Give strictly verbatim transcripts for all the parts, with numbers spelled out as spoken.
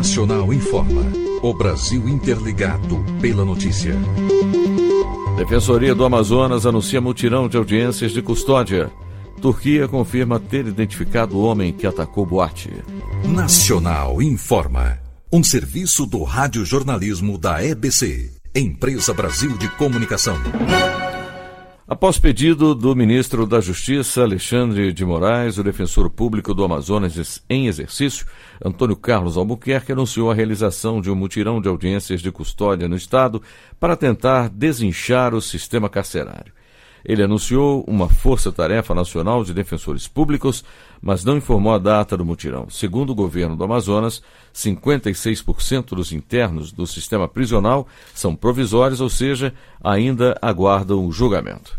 Nacional informa. O Brasil interligado pela notícia. Defensoria do Amazonas anuncia mutirão de audiências de custódia. Turquia confirma ter identificado o homem que atacou boate. Nacional informa. Um serviço do radiojornalismo da E B C, Empresa Brasil de Comunicação. Após pedido do ministro da Justiça, Alexandre de Moraes, o defensor público do Amazonas em exercício, Antônio Carlos Albuquerque, anunciou a realização de um mutirão de audiências de custódia no Estado para tentar desinchar o sistema carcerário. Ele anunciou uma força-tarefa nacional de defensores públicos, mas não informou a data do mutirão. Segundo o governo do Amazonas, cinquenta e seis por cento dos internos do sistema prisional são provisórios, ou seja, ainda aguardam o julgamento.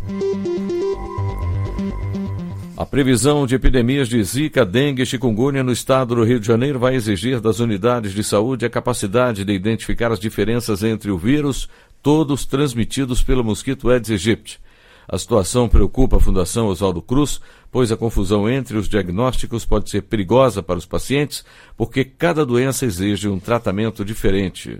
A previsão de epidemias de Zika, dengue e chikungunya no estado do Rio de Janeiro vai exigir das unidades de saúde a capacidade de identificar as diferenças entre o vírus, todos transmitidos pelo mosquito Aedes aegypti. A situação preocupa a Fundação Oswaldo Cruz, pois a confusão entre os diagnósticos pode ser perigosa para os pacientes, porque cada doença exige um tratamento diferente.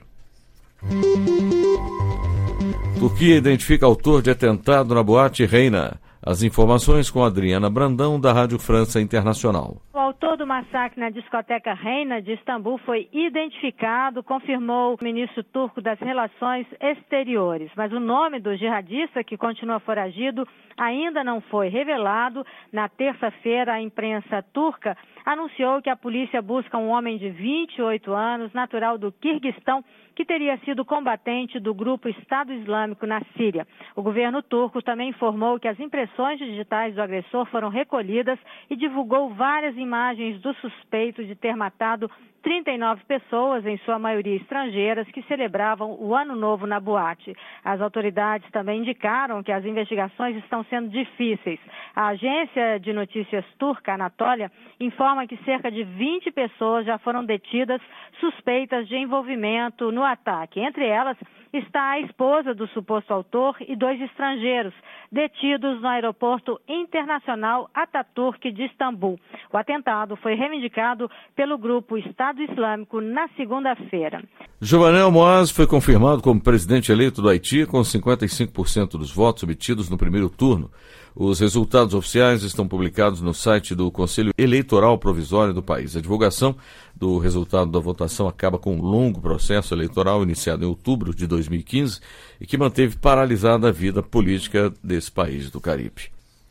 Turquia identifica autor de atentado na boate Reina. As informações com Adriana Brandão, da Rádio França Internacional. O autor do massacre na discoteca Reina de Istambul foi identificado, confirmou o ministro turco das Relações Exteriores. Mas o nome do jihadista, que continua foragido, ainda não foi revelado. Na terça-feira, a imprensa turca anunciou que a polícia busca um homem de vinte e oito anos, natural do Quirguistão, que teria sido combatente do grupo Estado Islâmico na Síria. O governo turco também informou que as impressões digitais do agressor foram recolhidas e divulgou várias imagens do suspeito de ter matado trinta e nove pessoas, em sua maioria estrangeiras, que celebravam o Ano Novo na boate. As autoridades também indicaram que as investigações estão sendo difíceis. A agência de notícias turca, Anatólia, informa que cerca de vinte pessoas já foram detidas suspeitas de envolvimento no ataque. Entre elas está a esposa do suposto autor e dois estrangeiros, detidos no aeroporto internacional Ataturk de Istambul. O atentado foi reivindicado pelo grupo Estado Islâmico na segunda-feira. Jovenel Moaz foi confirmado como presidente eleito do Haiti com cinquenta e cinco por cento dos votos obtidos no primeiro turno. Os resultados oficiais estão publicados no site do Conselho Eleitoral Provisório do país. A divulgação do resultado da votação acaba com um longo processo eleitoral iniciado em outubro de dois mil e quinze e que manteve paralisada a vida política desse país do Caribe.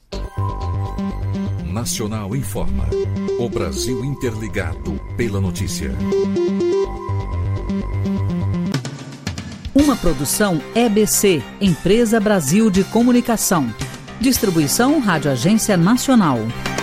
Nacional informa. O Brasil interligado pela notícia. Uma produção E B C, Empresa Brasil de Comunicação. Distribuição Rádio Agência Nacional.